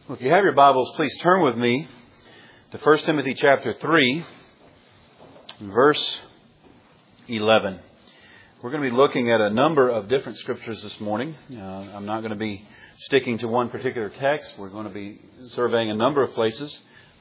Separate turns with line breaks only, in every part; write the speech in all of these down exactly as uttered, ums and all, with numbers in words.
Well, if you have your Bibles, please turn with me to First Timothy chapter three, verse eleven. We're going to be looking at a number of different scriptures this morning. Uh, I'm not going to be sticking to one particular text. We're going to be surveying a number of places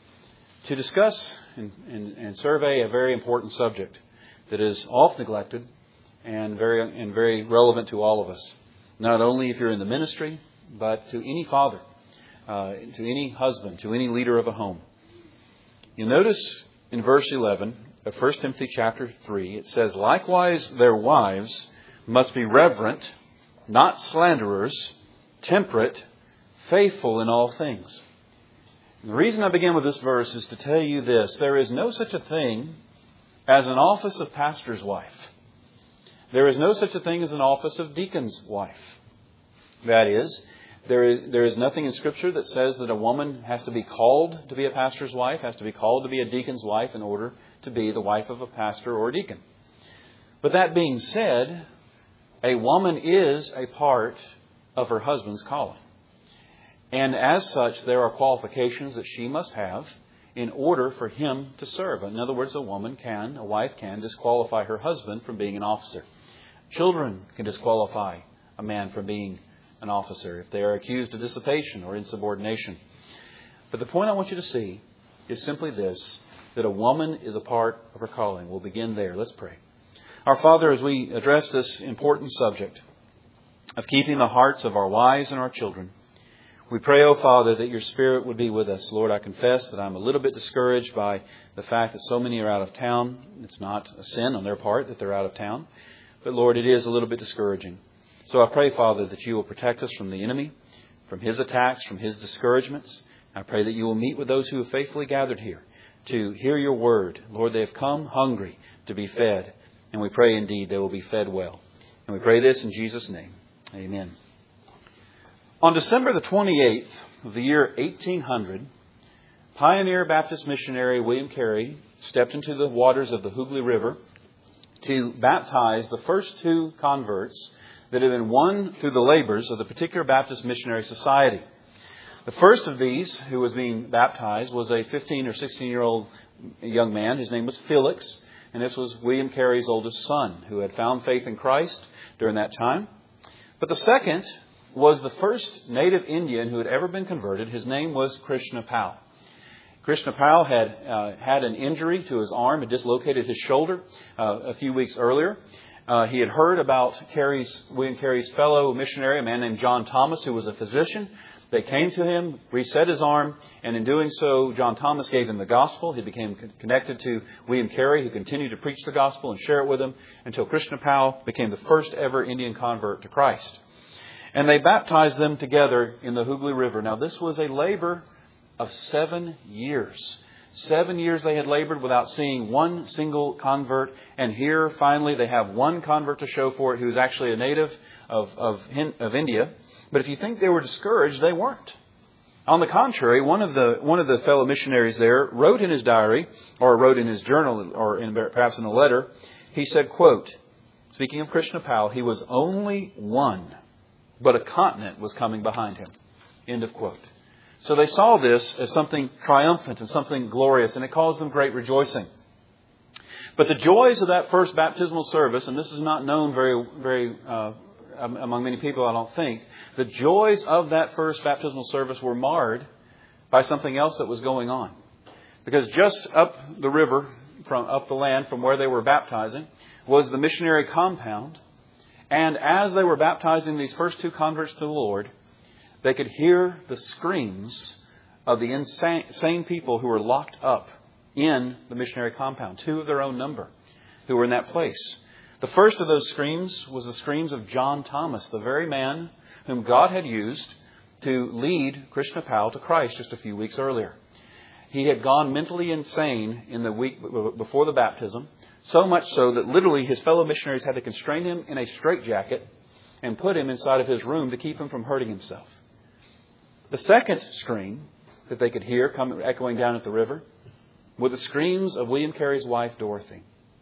to discuss and, and, and survey a very important subject that is often neglected and very and very relevant to all of us. Not only if you're in the ministry, but to any father. Uh, to any husband, to any leader of a home. You'll notice in verse eleven of First Timothy chapter three, it says, "Likewise their wives must be reverent, not slanderers, temperate, faithful in all things." And the reason I begin with this verse is to tell you this. There is no such a thing as an office of pastor's wife. There is no such a thing as an office of deacon's wife. That is, There is, there is nothing in Scripture that says that a woman has to be called to be a pastor's wife, has to be called to be a deacon's wife in order to be the wife of a pastor or a deacon. But that being said, a woman is a part of her husband's calling. And as such, there are qualifications that she must have in order for him to serve. In other words, a woman can, a wife can disqualify her husband from being an officer. Children can disqualify a man from being an officer if they are accused of dissipation or insubordination. But the point I want you to see is simply this, that a woman is a part of her calling. We'll begin there. Let's pray. Our Father, as we address this important subject of keeping the hearts of our wives and our children, we pray, O Father, that your Spirit would be with us. Lord, I confess that I'm a little bit discouraged by the fact that so many are out of town. It's not a sin on their part that they're out of town. But Lord, it is a little bit discouraging. So I pray, Father, that you will protect us from the enemy, from his attacks, from his discouragements. I pray that you will meet with those who have faithfully gathered here to hear your word. Lord, they have come hungry to be fed. And we pray indeed they will be fed well. And we pray this in Jesus' name. Amen. On December the twenty-eighth of the year eighteen hundred, pioneer Baptist missionary William Carey stepped into the waters of the Hooghly River to baptize the first two converts that had been won through the labors of the particular Baptist Missionary Society. The first of these who was being baptized was a fifteen or sixteen-year-old young man. His name was Felix, and this was William Carey's oldest son, who had found faith in Christ during that time. But the second was the first native Indian who had ever been converted. His name was Krishna Pal. Krishna Pal had uh, had an injury to his arm, had dislocated his shoulder uh, a few weeks earlier. Uh, he had heard about Carey's, William Carey's fellow missionary, a man named John Thomas, who was a physician. They came to him, reset his arm, and in doing so, John Thomas gave him the gospel. He became connected to William Carey, who continued to preach the gospel and share it with him until Krishna Pal became the first ever Indian convert to Christ. And they baptized them together in the Hooghly River. Now, this was a labor of seven years. Seven years they had labored without seeing one single convert. And here, finally, they have one convert to show for it who is actually a native of, of, of India. But if you think they were discouraged, they weren't. On the contrary, one of the one of the fellow missionaries there wrote in his diary, or wrote in his journal, or in, perhaps in a letter, he said, quote, speaking of Krishna Pal, he was only one, but a continent was coming behind him. End of quote. So they saw this as something triumphant and something glorious, and it caused them great rejoicing. But the joys of that first baptismal service, and this is not known very, very uh, among many people, I don't think, the joys of that first baptismal service were marred by something else that was going on. Because just up the river, from up the land from where they were baptizing, was the missionary compound. And as they were baptizing these first two converts to the Lord, they could hear the screams of the insane people who were locked up in the missionary compound, two of their own number, who were in that place. The first of those screams was the screams of John Thomas, the very man whom God had used to lead Krishna Pal to Christ just a few weeks earlier. He had gone mentally insane in the week before the baptism, so much so that literally his fellow missionaries had to constrain him in a straitjacket and put him inside of his room to keep him from hurting himself. The second scream that they could hear coming echoing down at the river were the screams of William Carey's wife, Dorothy,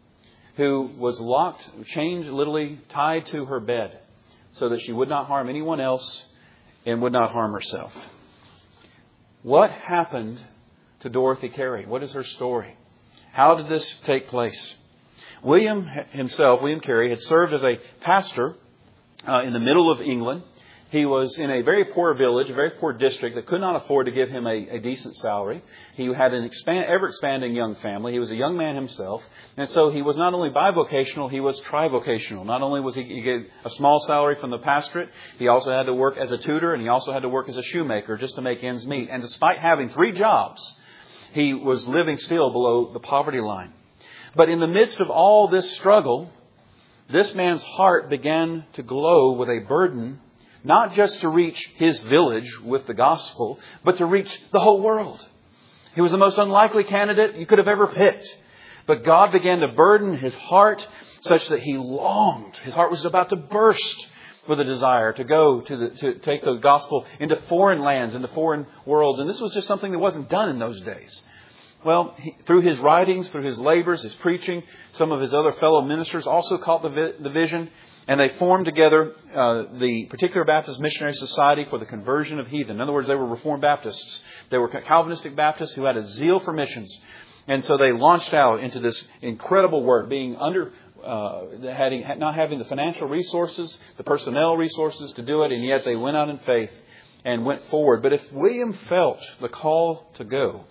who was locked, chained, literally tied to her bed so that she would not harm anyone else and would not harm herself. What happened to Dorothy Carey? What is her story? How did this take place? William himself, William Carey, had served as a pastor uh, in the middle of England. He was in a very poor village, a very poor district that could not afford to give him a, a decent salary. He had an expand, ever-expanding young family. He was a young man himself. And so he was not only bivocational, he was trivocational. Not only was he, he get a small salary from the pastorate, he also had to work as a tutor, and he also had to work as a shoemaker just to make ends meet. And despite having three jobs, he was living still below the poverty line. But in the midst of all this struggle, this man's heart began to glow with a burden, not just to reach his village with the gospel, but to reach the whole world. He was the most unlikely candidate you could have ever picked. But God began to burden his heart such that he longed. His heart was about to burst with a desire to go to, the, to take the gospel into foreign lands, into foreign worlds. And this was just something that wasn't done in those days. Well, he, through his writings, through his labors, his preaching, some of his other fellow ministers also caught the, vi- the vision. And they formed together uh, the Particular Baptist Missionary Society for the Conversion of Heathen. In other words, they were Reformed Baptists. They were Calvinistic Baptists who had a zeal for missions. And so they launched out into this incredible work, being under, uh, having, not having the financial resources, the personnel resources to do it, and yet they went out in faith and went forward. But if William felt the call to go,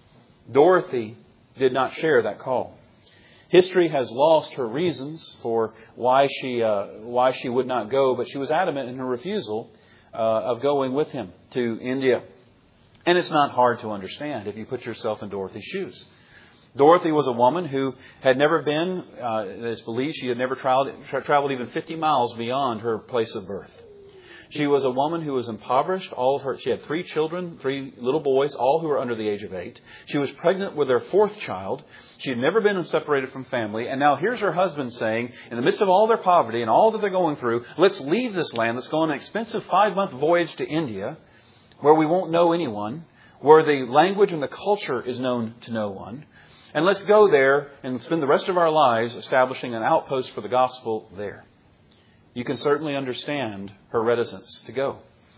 Dorothy did not share that call. History has lost her reasons for why she uh, why she would not go, but she was adamant in her refusal uh, of going with him to India. And it's not hard to understand if you put yourself in Dorothy's shoes. Dorothy was a woman who had never been, uh, it's believed she had never traveled, tra- traveled even fifty miles beyond her place of birth. She was a woman who was impoverished. All of her, she had three children, three little boys, all who were under the age of eight. She was pregnant with their fourth child. She had never been separated from family. And now here's her husband saying, in the midst of all their poverty and all that they're going through, let's leave this land. Let's go on an expensive five-month voyage to India, where we won't know anyone, where the language and the culture is known to no one. And let's go there and spend the rest of our lives establishing an outpost for the gospel there. You can certainly understand her reticence to go.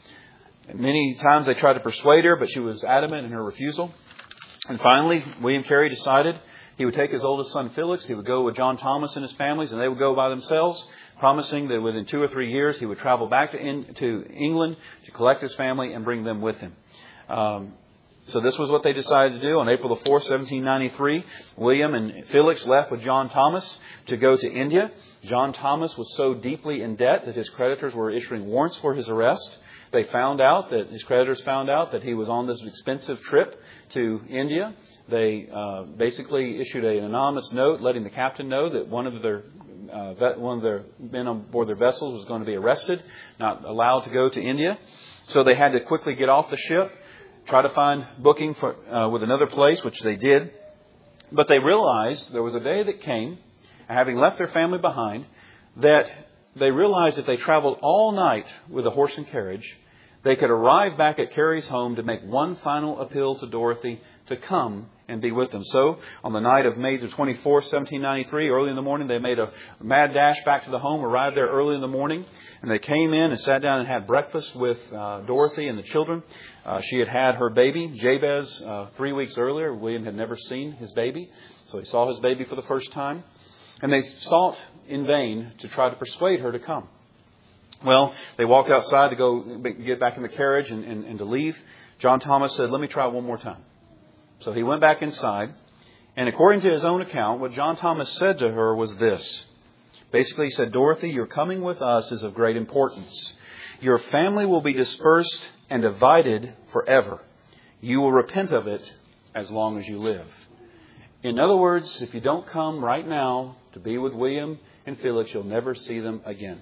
Many times they tried to persuade her, but she was adamant in her refusal. And finally, William Carey decided he would take his oldest son, Felix. He would go with John Thomas and his families, and they would go by themselves, promising that within two or three years he would travel back to, in, to England to collect his family and bring them with him. Um, So this was what they decided to do. On April the fourth, seventeen ninety-three, William and Felix left with John Thomas to go to India. John Thomas was so deeply in debt that his creditors were issuing warrants for his arrest. They found out that his creditors found out that he was on this expensive trip to India. They uh, basically issued an anonymous note letting the captain know that one of their uh, one of their men on board their vessels was going to be arrested, not allowed to go to India. So they had to quickly get off the ship, try to find booking for uh, with another place, which they did. But they realized there was a day that came, having left their family behind, that they realized if they traveled all night with a horse and carriage, they could arrive back at Carey's home to make one final appeal to Dorothy to come and be with them. So, on the night of May the twenty-fourth, seventeen ninety-three, early in the morning, they made a mad dash back to the home, arrived there early in the morning, and they came in and sat down and had breakfast with uh, Dorothy and the children. Uh, she had had her baby, Jabez, uh, three weeks earlier. William had never seen his baby, so he saw his baby for the first time. And they sought in vain to try to persuade her to come. Well, they walked outside to go get back in the carriage and, and, and to leave. John Thomas said, "Let me try it one more time." So he went back inside. And according to his own account, what John Thomas said to her was this. Basically, he said, "Dorothy, your coming with us is of great importance. Your family will be dispersed and divided forever. You will repent of it as long as you live." In other words, if you don't come right now to be with William and Felix, you'll never see them again.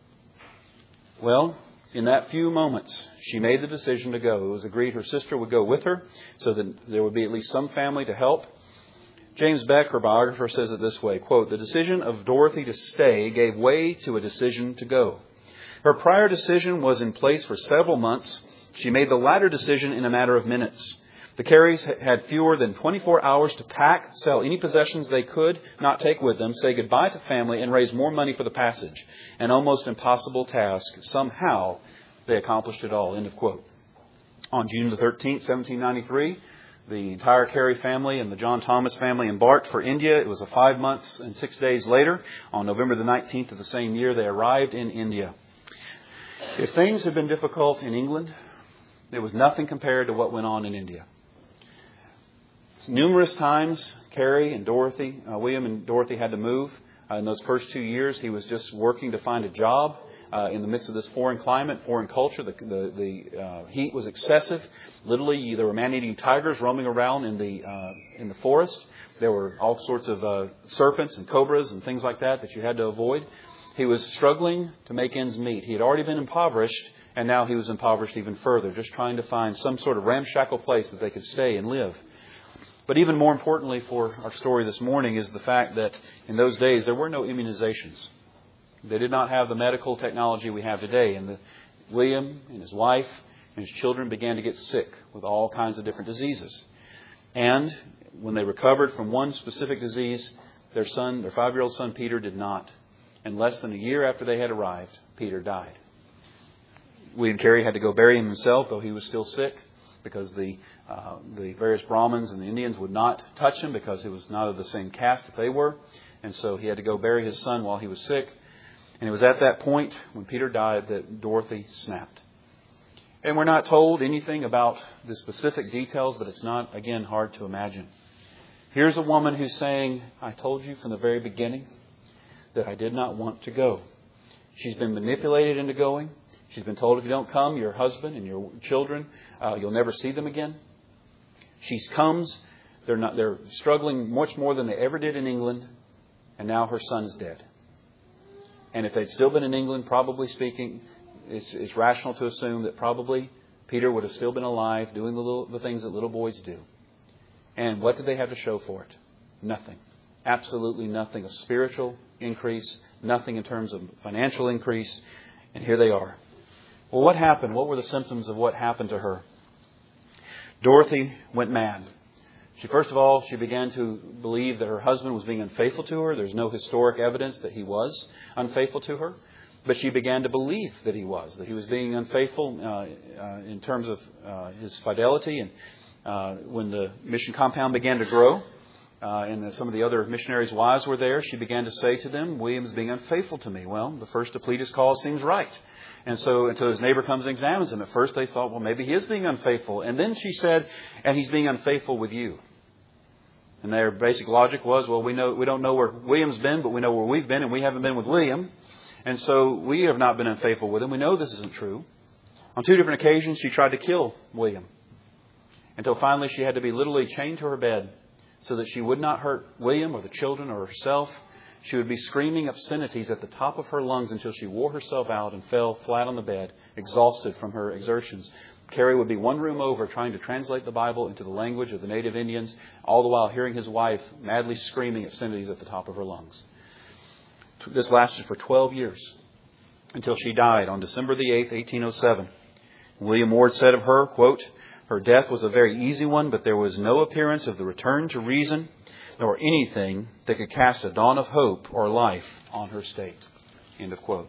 Well, in that few moments, she made the decision to go. It was agreed her sister would go with her so that there would be at least some family to help. James Beck, her biographer, says it this way, quote, "The decision of Dorothy to stay gave way to a decision to go. Her prior decision was in place for several months. She made the latter decision in a matter of minutes. The Careys had fewer than twenty-four hours to pack, sell any possessions they could not take with them, say goodbye to family, and raise more money for the passage. An almost impossible task. Somehow they accomplished it all." End of quote. On June the thirteenth, seventeen ninety-three, the entire Carey family and the John Thomas family embarked for India. It was a five months and six days later. On November the nineteenth of the same year, they arrived in India. If things had been difficult in England, there was nothing compared to what went on in India. Numerous times, Carey and Dorothy, uh, William and Dorothy had to move. Uh, in those first two years, he was just working to find a job uh, in the midst of this foreign climate, foreign culture. The, the, the uh, heat was excessive. Literally, there were man-eating tigers roaming around in the uh, in the forest. There were all sorts of uh, serpents and cobras and things like that that you had to avoid. He was struggling to make ends meet. He had already been impoverished, and now he was impoverished even further, just trying to find some sort of ramshackle place that they could stay and live. But even more importantly for our story this morning is the fact that in those days there were no immunizations. They did not have the medical technology we have today. And the, William and his wife and his children began to get sick with all kinds of different diseases. And when they recovered from one specific disease, their son, their five-year-old son Peter, did not. And less than a year after they had arrived, Peter died. William Carey had to go bury him himself, though he was still sick, because the uh, the various Brahmins and the Indians would not touch him because he was not of the same caste that they were. And so he had to go bury his son while he was sick. And it was at that point, when Peter died, that Dorothy snapped. And we're not told anything about the specific details, but it's not, again, hard to imagine. Here's a woman who's saying, I told you from the very beginning that I did not want to go. She's been manipulated into going. She's been told if you don't come, your husband and your children, uh, you'll never see them again. She comes. They're not. They're struggling much more than they ever did in England. And now her son is dead. And if they'd still been in England, probably speaking, it's, it's rational to assume that probably Peter would have still been alive, doing the, little, the things that little boys do. And what did they have to show for it? Nothing. Absolutely nothing. A spiritual increase. Nothing in terms of financial increase. And here they are. Well, what happened? What were the symptoms of what happened to her? Dorothy went mad. She, first of all, she began to believe that her husband was being unfaithful to her. There's no historic evidence that he was unfaithful to her. But she began to believe that he was, that he was being unfaithful uh, uh, in terms of uh, his fidelity. And uh, when the mission compound began to grow, uh, and some of the other missionaries' wives were there, she began to say to them, William is being unfaithful to me. Well, the first to plead his cause seems right. And so until his neighbor comes and examines him, at first they thought, well, maybe he is being unfaithful. And then she said, and he's being unfaithful with you. And their basic logic was, well, we know we don't know where William's been, but we know where we've been, and we haven't been with William. And so we have not been unfaithful with him. We know this isn't true. On two different occasions, she tried to kill William. Until finally she had to be literally chained to her bed so that she would not hurt William or the children or herself. She would be screaming obscenities at the top of her lungs until she wore herself out and fell flat on the bed, exhausted from her exertions. Carey would be one room over trying to translate the Bible into the language of the native Indians, all the while hearing his wife madly screaming obscenities at the top of her lungs. This lasted for twelve years until she died on December the eighth, eighteen oh seven. William Ward said of her, quote, her death was a very easy one, but there was no appearance of the return to reason nor anything that could cast a dawn of hope or life on her state. End of quote.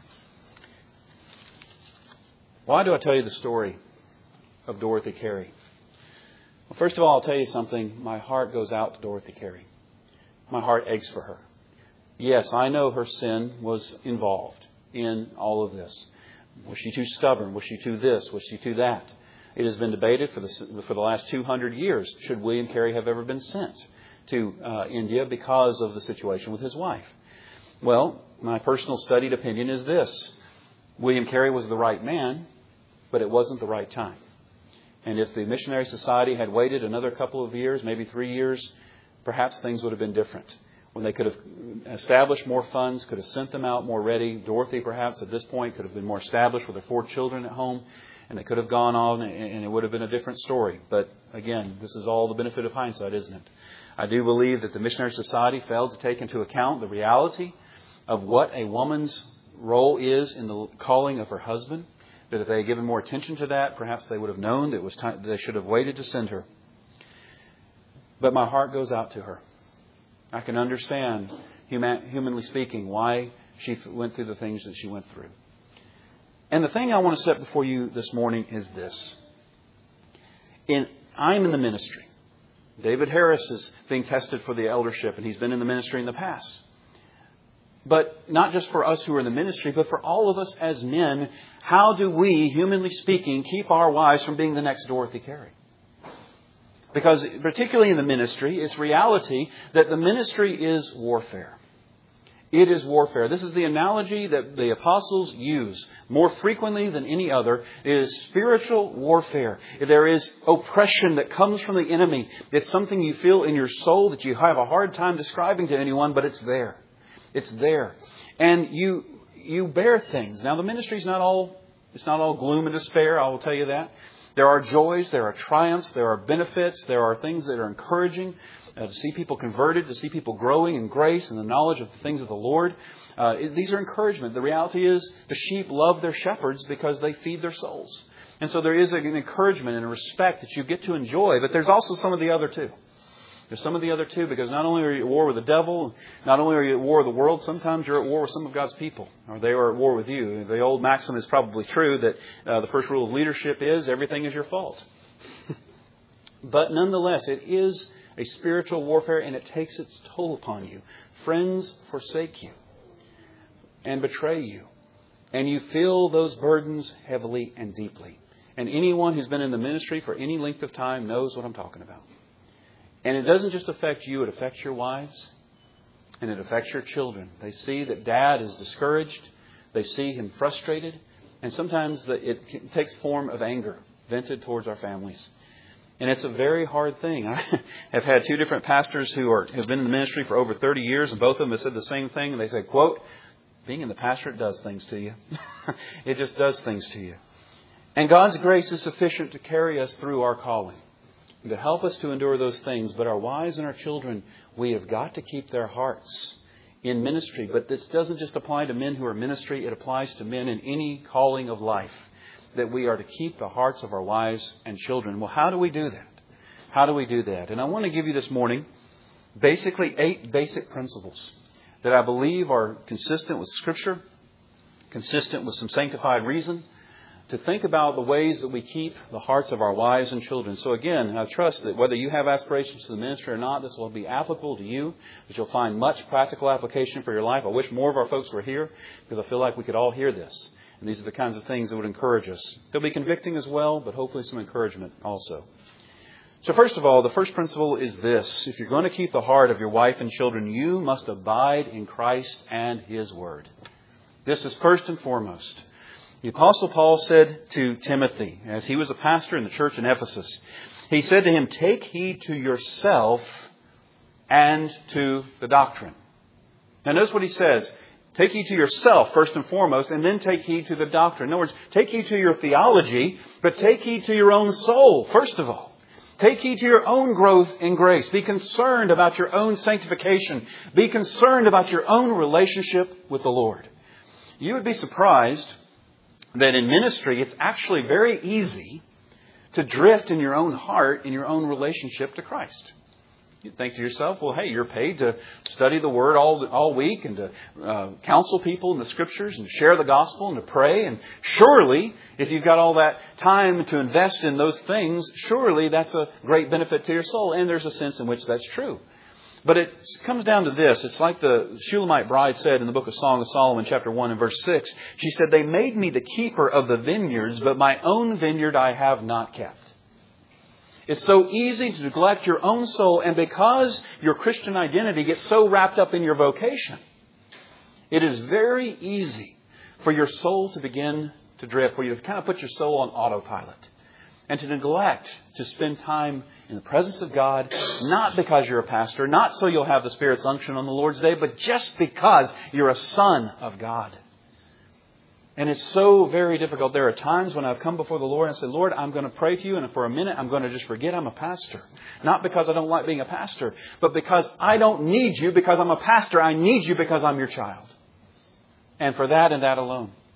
Why do I tell you the story of Dorothy Carey? Well, first of all, I'll tell you something. My heart goes out to Dorothy Carey. My heart aches for her. Yes, I know her sin was involved in all of this. Was she too stubborn? Was she too this? Was she too that? It has been debated for the, for the last two hundred years. Should William Carey have ever been sent to uh, India because of the situation with his wife? Well, my personal studied opinion is this. William Carey was the right man, but it wasn't the right time. And if the Missionary Society had waited another couple of years, maybe three years, perhaps things would have been different. When they could have established more funds, could have sent them out more ready. Dorothy, perhaps, at this point, could have been more established with her four children at home. And they could have gone on and it would have been a different story. But again, this is all the benefit of hindsight, isn't it? I do believe that the Missionary Society failed to take into account the reality of what a woman's role is in the calling of her husband. That if they had given more attention to that, perhaps they would have known that it was time, they should have waited to send her. But my heart goes out to her. I can understand, human, humanly speaking, why she went through the things that she went through. And the thing I want to set before you this morning is this. In, I'm in the ministry. David Harris is being tested for the eldership, and he's been in the ministry in the past. But not just for us who are in the ministry, but for all of us as men, how do we, humanly speaking, keep our wives from being the next Dorothy Carey? Because particularly in the ministry, it's reality that the ministry is warfare. It is warfare. This is the analogy that the apostles use more frequently than any other. It is spiritual warfare. There is oppression that comes from the enemy. It's something you feel in your soul that you have a hard time describing to anyone, but it's there. It's there. And you you bear things. Now the ministry is not all it's not all gloom and despair, I will tell you that. There are joys, there are triumphs, there are benefits, there are things that are encouraging. Uh, to see people converted, to see people growing in grace and the knowledge of the things of the Lord. Uh, these are encouragement. The reality is the sheep love their shepherds because they feed their souls. And so there is an encouragement and a respect that you get to enjoy. But there's also some of the other two. There's some of the other two because not only are you at war with the devil, not only are you at war with the world, sometimes you're at war with some of God's people. Or they are at war with you. The old maxim is probably true that uh, the first rule of leadership is everything is your fault. But nonetheless, it is a spiritual warfare, and it takes its toll upon you. Friends forsake you and betray you. And you feel those burdens heavily and deeply. And anyone who's been in the ministry for any length of time knows what I'm talking about. And it doesn't just affect you, it affects your wives. And it affects your children. They see that Dad is discouraged. They see him frustrated. And sometimes it takes form of anger vented towards our families. And it's a very hard thing. I have had two different pastors who are have been in the ministry for over thirty years, and both of them have said the same thing. And they say, quote, being in the pastorate does things to you. It just does things to you. And God's grace is sufficient to carry us through our calling, and to help us to endure those things. But our wives and our children, we have got to keep their hearts in ministry. But this doesn't just apply to men who are in ministry. It applies to men in any calling of life. That we are to keep the hearts of our wives and children. Well, how do we do that? How do we do that? And I want to give you this morning basically eight basic principles that I believe are consistent with Scripture, consistent with some sanctified reason, to think about the ways that we keep the hearts of our wives and children. So again, I trust that whether you have aspirations to the ministry or not, this will be applicable to you, that you'll find much practical application for your life. I wish more of our folks were here because I feel like we could all hear this. And these are the kinds of things that would encourage us. They'll be convicting as well, but hopefully some encouragement also. So first of all, the first principle is this. If you're going to keep the heart of your wife and children, you must abide in Christ and His Word. This is first and foremost. The Apostle Paul said to Timothy, as he was a pastor in the church in Ephesus, he said to him, take heed to yourself and to the doctrine. Now notice what he says. Take heed to yourself, first and foremost, and then take heed to the doctrine. In other words, take heed to your theology, but take heed to your own soul, first of all. Take heed to your own growth in grace. Be concerned about your own sanctification. Be concerned about your own relationship with the Lord. You would be surprised that in ministry, it's actually very easy to drift in your own heart, in your own relationship to Christ. You think to yourself, well, hey, you're paid to study the Word all all week and to uh, counsel people in the Scriptures and to share the gospel and to pray. And surely, if you've got all that time to invest in those things, surely that's a great benefit to your soul. And there's a sense in which that's true. But it comes down to this. It's like the Shulamite bride said in the book of Song of Solomon, chapter one and verse six. She said, they made me the keeper of the vineyards, but my own vineyard I have not kept. It's so easy to neglect your own soul, and because your Christian identity gets so wrapped up in your vocation, it is very easy for your soul to begin to drift, for you to kind of put your soul on autopilot, and to neglect to spend time in the presence of God, not because you're a pastor, not so you'll have the Spirit's unction on the Lord's day, but just because you're a son of God. And it's so very difficult. There are times when I've come before the Lord and said, Lord, I'm going to pray to you. And for a minute, I'm going to just forget I'm a pastor. Not because I don't like being a pastor, but because I don't need you because I'm a pastor. I need you because I'm your child. And for that and that alone.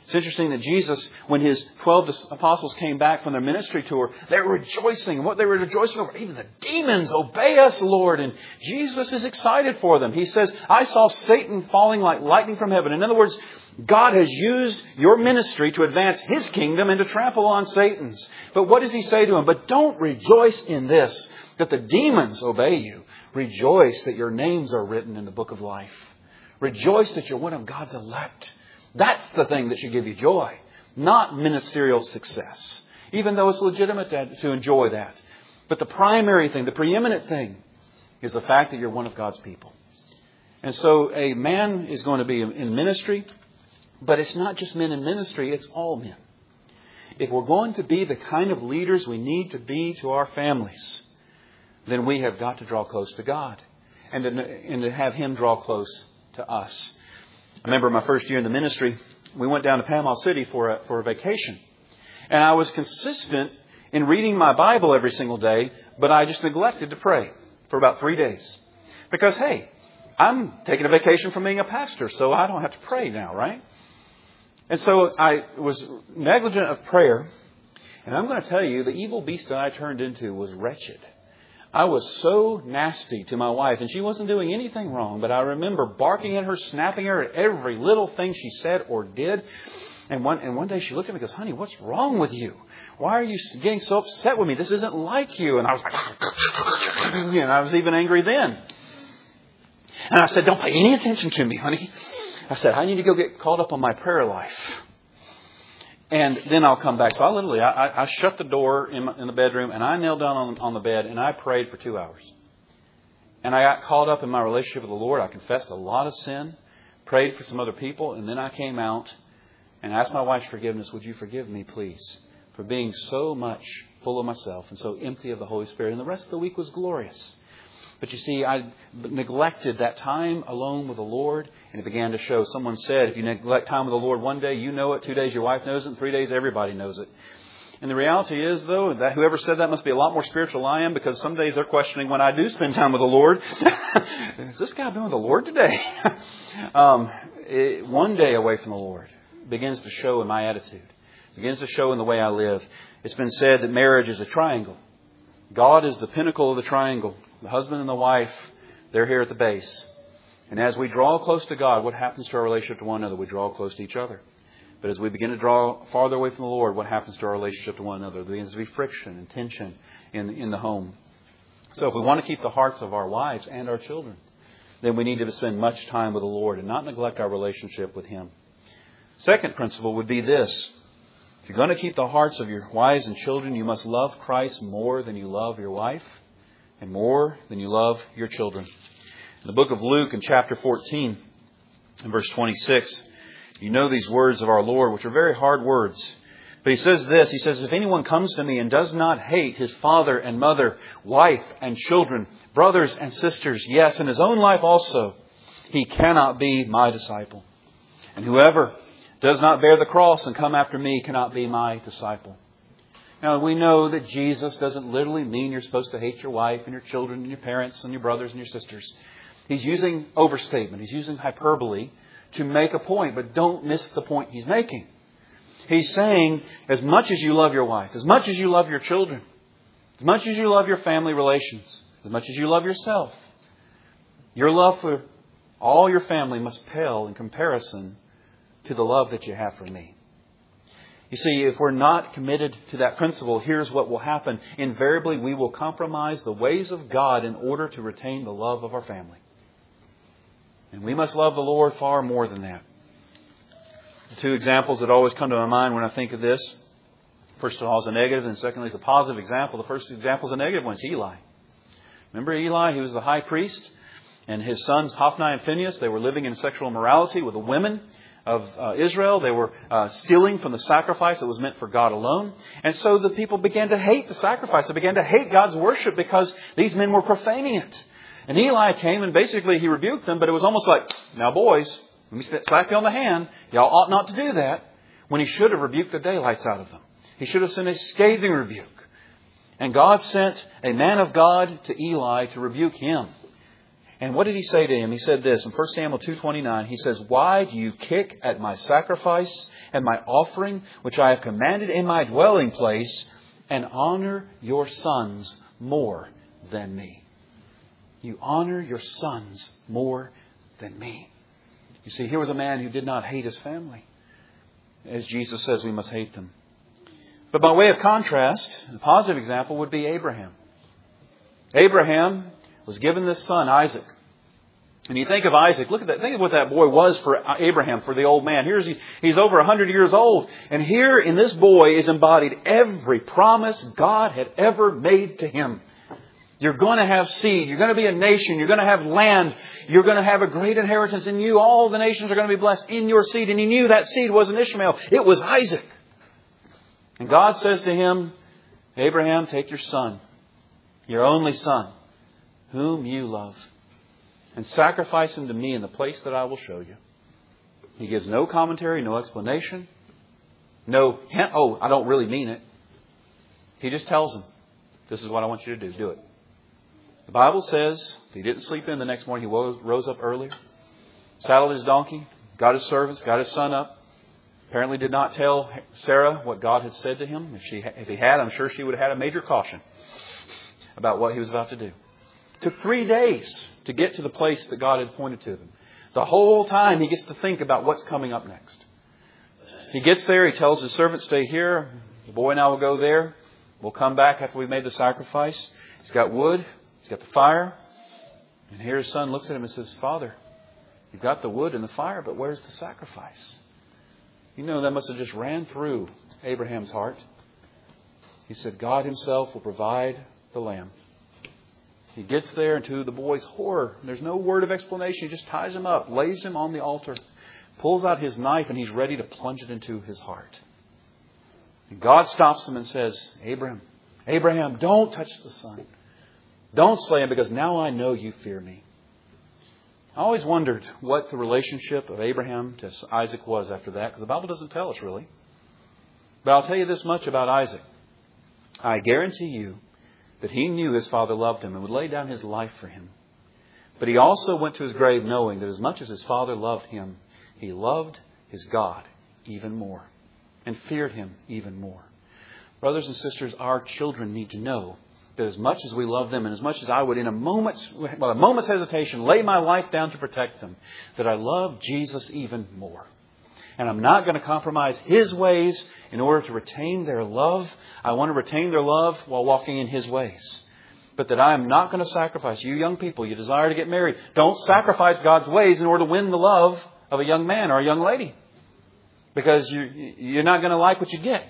It's interesting that Jesus, when His twelve apostles came back from their ministry tour, they were rejoicing. And what they were rejoicing over, even the demons obey us, Lord. And Jesus is excited for them. He says, I saw Satan falling like lightning from heaven. In other words, God has used your ministry to advance His kingdom and to trample on Satan's. But what does He say to him? But don't rejoice in this, that the demons obey you. Rejoice that your names are written in the book of life. Rejoice that you're one of God's elect. That's the thing that should give you joy, not ministerial success, even though it's legitimate to, to enjoy that. But the primary thing, the preeminent thing, is the fact that you're one of God's people. And so a man is going to be in ministry, but it's not just men in ministry, it's all men. If we're going to be the kind of leaders we need to be to our families, then we have got to draw close to God and to, and to have Him draw close to us. I remember my first year in the ministry, we went down to Panama City for a, for a vacation. And I was consistent in reading my Bible every single day, but I just neglected to pray for about three days. Because, hey, I'm taking a vacation from being a pastor, so I don't have to pray now, right? And so I was negligent of prayer. And I'm going to tell you, the evil beast that I turned into was wretched. I was so nasty to my wife, and she wasn't doing anything wrong, but I remember barking at her, snapping her at every little thing she said or did. And one, and one day she looked at me and goes, honey, what's wrong with you? Why are you getting so upset with me? This isn't like you. And I was like, and I was even angry then. And I said, don't pay any attention to me, honey. I said, I need to go get caught up on my prayer life. And then I'll come back. So I literally, I, I shut the door in, my, in the bedroom and I knelt down on, on the bed and I prayed for two hours. And I got caught up in my relationship with the Lord. I confessed a lot of sin, prayed for some other people, and then I came out and asked my wife's forgiveness. Would you forgive me, please, for being so much full of myself and so empty of the Holy Spirit? And the rest of the week was glorious. But you see, I neglected that time alone with the Lord, and it began to show. Someone said, if you neglect time with the Lord one day, you know it. Two days, your wife knows it. And three days, everybody knows it. And the reality is, though, that whoever said that must be a lot more spiritual than I am, because some days they're questioning when I do spend time with the Lord. Has this guy been with the Lord today? um, it, one day away from the Lord begins to show in my attitude. Begins to show in the way I live. It's been said that marriage is a triangle. God is the pinnacle of the triangle. The husband and the wife, they're here at the base. And as we draw close to God, what happens to our relationship to one another? We draw close to each other. But as we begin to draw farther away from the Lord, what happens to our relationship to one another? There begins to be friction and tension in, in the home. So if we want to keep the hearts of our wives and our children, then we need to spend much time with the Lord and not neglect our relationship with Him. Second principle would be this. If you're going to keep the hearts of your wives and children, you must love Christ more than you love your wife and more than you love your children. In the book of Luke in chapter fourteen, in verse twenty-six, you know these words of our Lord, which are very hard words. But He says this, He says, if anyone comes to me and does not hate his father and mother, wife and children, brothers and sisters, yes, and his own life also, he cannot be my disciple. And whoever does not bear the cross and come after me cannot be my disciple. Now, we know that Jesus doesn't literally mean you're supposed to hate your wife and your children and your parents and your brothers and your sisters. He's using overstatement. He's using hyperbole to make a point, but don't miss the point He's making. He's saying, as much as you love your wife, as much as you love your children, as much as you love your family relations, as much as you love yourself, your love for all your family must pale in comparison to the love that you have for me. You see, if we're not committed to that principle, here's what will happen. Invariably, we will compromise the ways of God in order to retain the love of our family. And we must love the Lord far more than that. The two examples that always come to my mind when I think of this, first of all is a negative, and secondly is a positive example. The first example is a negative one. It's Eli. Remember Eli? He was the high priest. And his sons, Hophni and Phinehas, they were living in sexual immorality with the women of uh, Israel. They were uh, stealing from the sacrifice that was meant for God alone. And so the people began to hate the sacrifice. They began to hate God's worship because these men were profaning it. And Eli came and basically he rebuked them, but it was almost like, now boys, let me slap you on the hand. Y'all ought not to do that. When he should have rebuked the daylights out of them. He should have sent a scathing rebuke. And God sent a man of God to Eli to rebuke him. And what did he say to him? He said this in First Samuel two twenty-nine. He says, "Why do you kick at my sacrifice and my offering, which I have commanded in my dwelling place, and honor your sons more than me?" You honor your sons more than me. You see, here was a man who did not hate his family. As Jesus says, we must hate them. But by way of contrast, a positive example would be Abraham. Abraham was given this son, Isaac. And you think of Isaac, look at that. Think of what that boy was for Abraham, for the old man. Here's he, he's over one hundred years old. And here in this boy is embodied every promise God had ever made to him. You're going to have seed. You're going to be a nation. You're going to have land. You're going to have a great inheritance in you. All the nations are going to be blessed in your seed. And he knew that seed wasn't Ishmael. It was Isaac. And God says to him, "Abraham, take your son, your only son, whom you love, and sacrifice him to me in the place that I will show you." He gives no commentary, no explanation, no hint, oh, I don't really mean it. He just tells him, "This is what I want you to do. Do it." The Bible says he didn't sleep in the next morning. He rose up early, saddled his donkey, got his servants, got his son up. Apparently did not tell Sarah what God had said to him. If she, if he had, I'm sure she would have had a major caution about what he was about to do. It took three days to get to the place that God had pointed to them. The whole time he gets to think about what's coming up next. He gets there. He tells his servant, "Stay here. The boy and I will go there. We'll come back after we've made the sacrifice." He's got wood. He's got the fire. And here his son looks at him and says, "Father, you've got the wood and the fire, but where's the sacrifice?" You know, that must have just ran through Abraham's heart. He said, God himself will provide the lamb. He gets there, and to the boy's horror, there's no word of explanation. He just ties him up, lays him on the altar, pulls out his knife, and he's ready to plunge it into his heart. And God stops him and says, Abraham, Abraham, don't touch the son. Don't slay him, because now I know you fear me. I always wondered what the relationship of Abraham to Isaac was after that, because the Bible doesn't tell us really. But I'll tell you this much about Isaac. I guarantee you that he knew his father loved him and would lay down his life for him. But he also went to his grave knowing that as much as his father loved him, he loved his God even more and feared him even more. Brothers and sisters, our children need to know that as much as we love them and as much as I would in a moment's, well, a moment's hesitation lay my life down to protect them, that I love Jesus even more. And I'm not going to compromise His ways in order to retain their love. I want to retain their love while walking in His ways. But that I am not going to sacrifice. You young people, you desire to get married. Don't sacrifice God's ways in order to win the love of a young man or a young lady. Because you, you're not going to like what you get.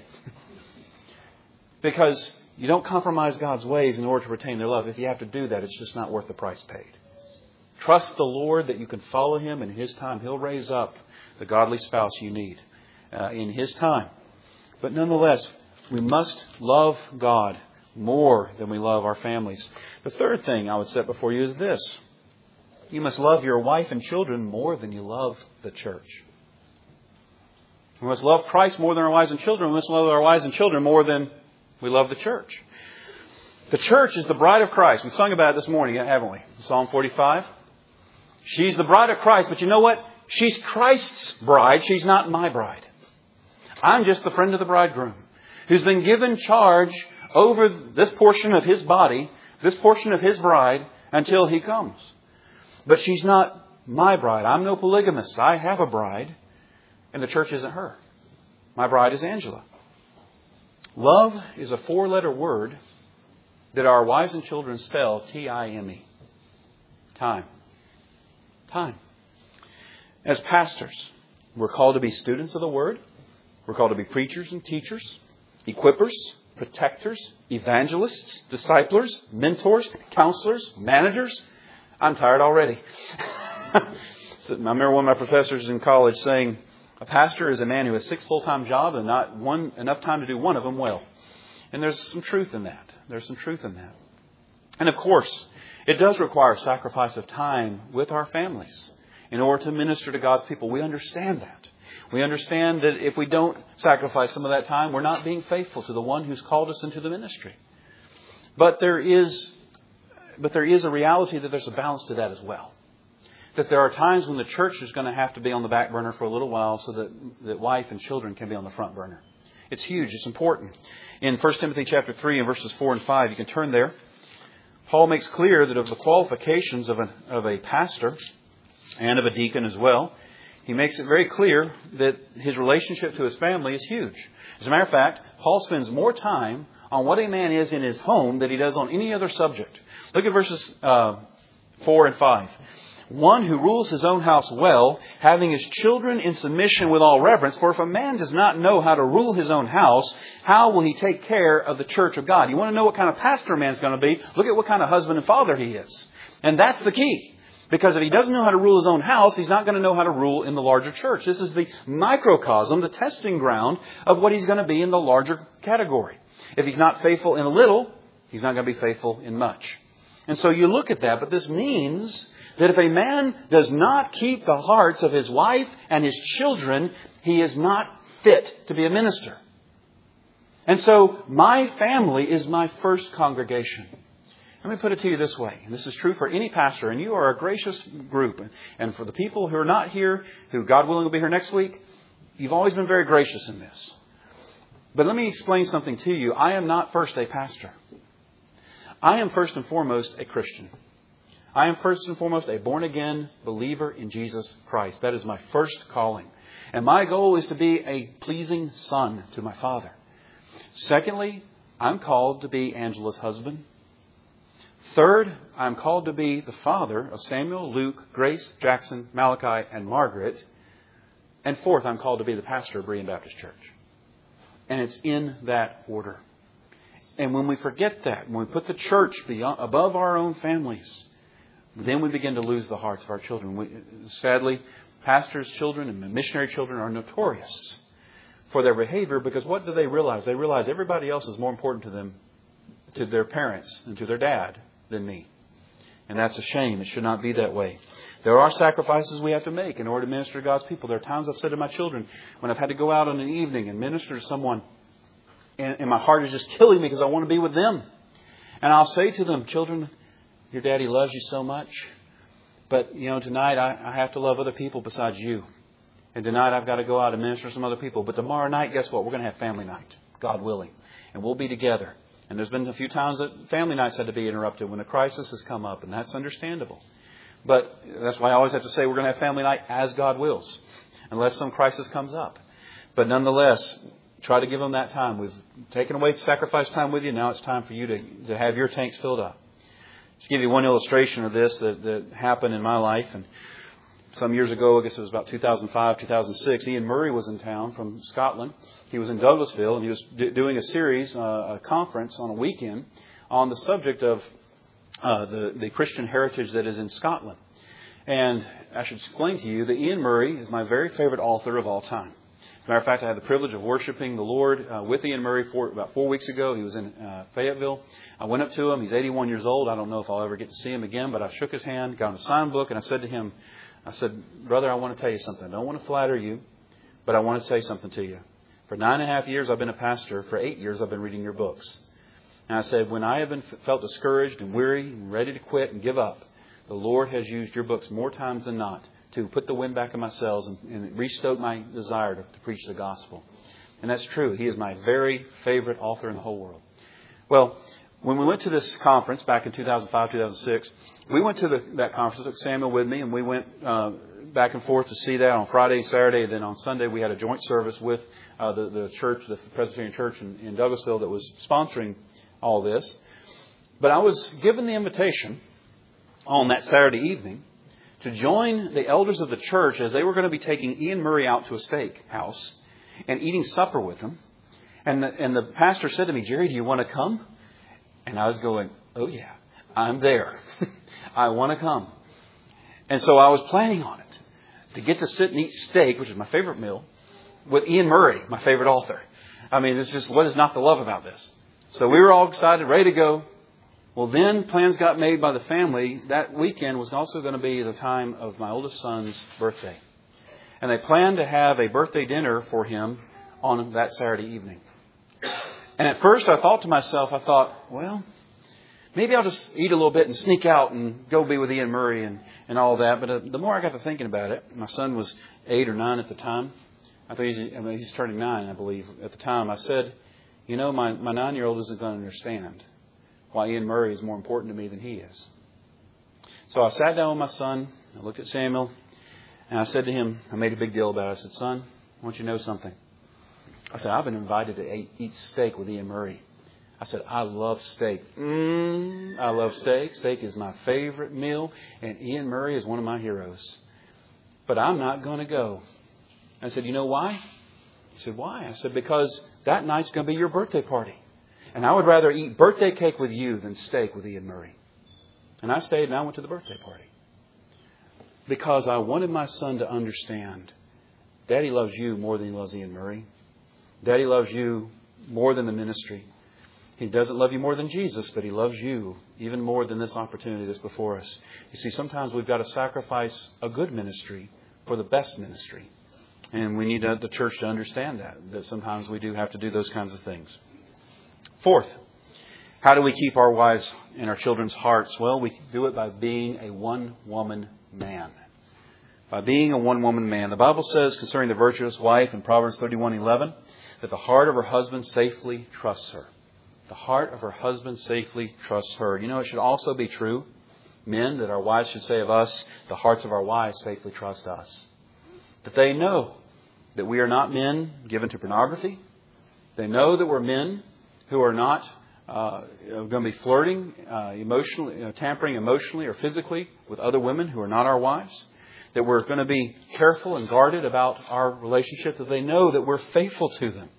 Because you don't compromise God's ways in order to retain their love. If you have to do that, it's just not worth the price paid. Trust the Lord that you can follow Him, and in His time He'll raise up the godly spouse you need uh, in His time. But nonetheless, we must love God more than we love our families. The third thing I would set before you is this. You must love your wife and children more than you love the church. We must love Christ more than our wives and children. We must love our wives and children more than we love the church. The church is the bride of Christ. We sung about it this morning, haven't we? Psalm forty-five. She's the bride of Christ. But you know what? She's Christ's bride. She's not my bride. I'm just the friend of the bridegroom who's been given charge over this portion of his body, this portion of his bride, until he comes. But she's not my bride. I'm no polygamist. I have a bride, and the church isn't her. My bride is Angela. Love is a four-letter word that our wives and children spell T I M E. Time. Time. As pastors, we're called to be students of the Word. We're called to be preachers and teachers, equippers, protectors, evangelists, disciplers, mentors, counselors, managers. I'm tired already. So I remember one of my professors in college saying, a pastor is a man who has six full-time jobs and not one enough time to do one of them well. And there's some truth in that. There's some truth in that. And of course, it does require sacrifice of time with our families in order to minister to God's people. We understand that. We understand that if we don't sacrifice some of that time, we're not being faithful to the one who's called us into the ministry. But there is but there is a reality that there's a balance to that as well. That there are times when the church is going to have to be on the back burner for a little while so that, that wife and children can be on the front burner. It's huge. It's important. In First Timothy chapter three and verses four and five, you can turn there. Paul makes clear that of the qualifications of a, of a pastor and of a deacon as well, he makes it very clear that his relationship to his family is huge. As a matter of fact, Paul spends more time on what a man is in his home than he does on any other subject. Look at verses uh, four and five. One who rules his own house well, having his children in submission with all reverence. For if a man does not know how to rule his own house, how will he take care of the church of God? You want to know what kind of pastor a man's going to be? Look at what kind of husband and father he is. And that's the key. Because if he doesn't know how to rule his own house, he's not going to know how to rule in the larger church. This is the microcosm, the testing ground of what he's going to be in the larger category. If he's not faithful in a little, he's not going to be faithful in much. And so you look at that, but this means that if a man does not keep the hearts of his wife and his children, he is not fit to be a minister. And so my family is my first congregation. Let me put it to you this way. And this is true for any pastor. And you are a gracious group. And for the people who are not here, who God willing will be here next week, you've always been very gracious in this. But let me explain something to you. I am not first a pastor. I am first and foremost a Christian. I am first and foremost a born-again believer in Jesus Christ. That is my first calling. And my goal is to be a pleasing son to my Father. Secondly, I'm called to be Angela's husband. Third, I'm called to be the father of Samuel, Luke, Grace, Jackson, Malachi, and Margaret. And fourth, I'm called to be the pastor of Berean Baptist Church. And it's in that order. And when we forget that, when we put the church beyond, above our own families, then we begin to lose the hearts of our children. We, sadly, pastors' children and missionary children are notorious for their behavior because what do they realize? They realize everybody else is more important to them, to their parents and to their dad than me. And that's a shame. It should not be that way. There are sacrifices we have to make in order to minister to God's people. There are times I've said to my children, when I've had to go out on an evening and minister to someone, and, and my heart is just killing me because I want to be with them. And I'll say to them, children, your daddy loves you so much. But, you know, tonight I, I have to love other people besides you. And tonight I've got to go out and minister to some other people. But tomorrow night, guess what? We're going to have family night, God willing. And we'll be together. And there's been a few times that family nights had to be interrupted when a crisis has come up. And that's understandable. But that's why I always have to say we're going to have family night as God wills. Unless some crisis comes up. But nonetheless, try to give them that time. We've taken away sacrifice time with you. Now it's time for you to, to have your tanks filled up. Just give you one illustration of this that, that happened in my life. And some years ago, I guess it was about two thousand five, two thousand six, Ian Murray was in town from Scotland. He was in Douglasville and he was d- doing a series, uh, a conference on a weekend on the subject of uh, the, the Christian heritage that is in Scotland. And I should explain to you that Ian Murray is my very favorite author of all time. As a matter of fact, I had the privilege of worshiping the Lord uh, with Ian Murray for about four weeks ago. He was in uh, Fayetteville. I went up to him. He's eighty-one years old. I don't know if I'll ever get to see him again, but I shook his hand, got him a sign book, and I said to him, I said, brother, I want to tell you something. I don't want to flatter you, but I want to say something to you. For nine and a half years, I've been a pastor. For eight years, I've been reading your books. And I said, when I have been felt discouraged and weary and ready to quit and give up, the Lord has used your books more times than not to put the wind back in my sails and, and restoke my desire to, to preach the gospel. And that's true. He is my very favorite author in the whole world. Well, when we went to this conference back in two thousand five, two thousand six, we went to the, that conference. I took Samuel with me, and we went uh, back and forth to see that on Friday, Saturday. And then on Sunday, we had a joint service with uh, the, the church, the Presbyterian Church in, in Douglasville that was sponsoring all this. But I was given the invitation on that Saturday evening to join the elders of the church as they were going to be taking Ian Murray out to a steak house and eating supper with him. And the, and the pastor said to me, Jerry, do you want to come? And I was going, oh yeah, I'm there. I want to come. And so I was planning on it, to get to sit and eat steak, which is my favorite meal, with Ian Murray, my favorite author. I mean, it's just, what is not to love about this? So we were all excited, ready to go. Well, then plans got made by the family. That weekend was also going to be the time of my oldest son's birthday. And they planned to have a birthday dinner for him on that Saturday evening. And at first I thought to myself, I thought, well, maybe I'll just eat a little bit and sneak out and go be with Ian Murray and, and all that. But uh, the more I got to thinking about it, my son was eight or nine at the time. I think he's, I mean, he's turning nine, I believe, at the time. I said, you know, my, my nine-year-old isn't going to understand why Ian Murray is more important to me than he is. So I sat down with my son. I looked at Samuel. And I said to him, I made a big deal about it. I said, son, I want you to know something. I said, I've been invited to eat, eat steak with Ian Murray. I said, I love steak. Mm, I love steak. Steak is my favorite meal. And Ian Murray is one of my heroes. But I'm not going to go. I said, you know why? He said, why? I said, because that night's going to be your birthday party. And I would rather eat birthday cake with you than steak with Ian Murray. And I stayed and I went to the birthday party. Because I wanted my son to understand, Daddy loves you more than he loves Ian Murray. Daddy loves you more than the ministry. He doesn't love you more than Jesus, but He loves you even more than this opportunity that's before us. You see, sometimes we've got to sacrifice a good ministry for the best ministry. And we need the church to understand that, that sometimes we do have to do those kinds of things. Fourth, how do we keep our wives and our children's hearts? Well, we do it by being a one-woman man. By being a one-woman man. The Bible says concerning the virtuous wife in Proverbs thirty-one eleven that the heart of her husband safely trusts her. The heart of her husband safely trusts her. You know, it should also be true, men, that our wives should say of us, the hearts of our wives safely trust us. That they know that we are not men given to pornography. They know that we're men who are not uh, going to be flirting, uh, emotionally, you know, tampering emotionally or physically with other women who are not our wives. That we're going to be careful and guarded about our relationship. That they know that we're faithful to them.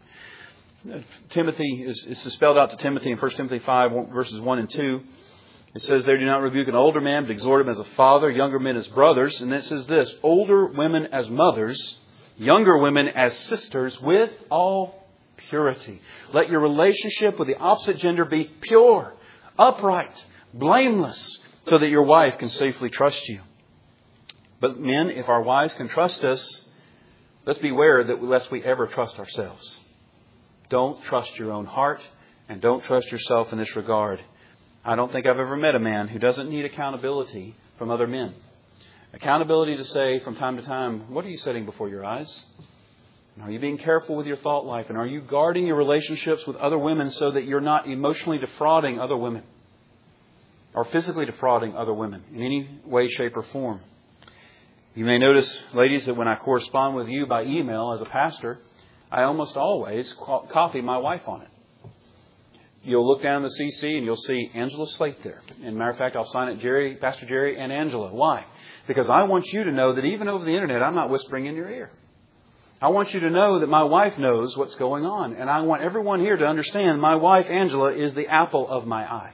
Timothy is, is spelled out to Timothy in First Timothy five, verses one and two. It says there, do not rebuke an older man, but exhort him as a father, younger men as brothers. And it says this, older women as mothers, younger women as sisters, with all purity. Let your relationship with the opposite gender be pure, upright, blameless, so that your wife can safely trust you. But men, if our wives can trust us, let's beware that lest we ever trust ourselves. Don't trust your own heart and don't trust yourself in this regard. I don't think I've ever met a man who doesn't need accountability from other men. Accountability to say from time to time, what are you setting before your eyes? And are you being careful with your thought life? And are you guarding your relationships with other women so that you're not emotionally defrauding other women or physically defrauding other women in any way, shape, or form? You may notice, ladies, that when I correspond with you by email as a pastor, I almost always copy my wife on it. You'll look down the C C and you'll see Angela Slate there. And matter of fact, I'll sign it Jerry, Pastor Jerry and Angela. Why? Because I want you to know that even over the internet, I'm not whispering in your ear. I want you to know that my wife knows what's going on. And I want everyone here to understand my wife, Angela, is the apple of my eye.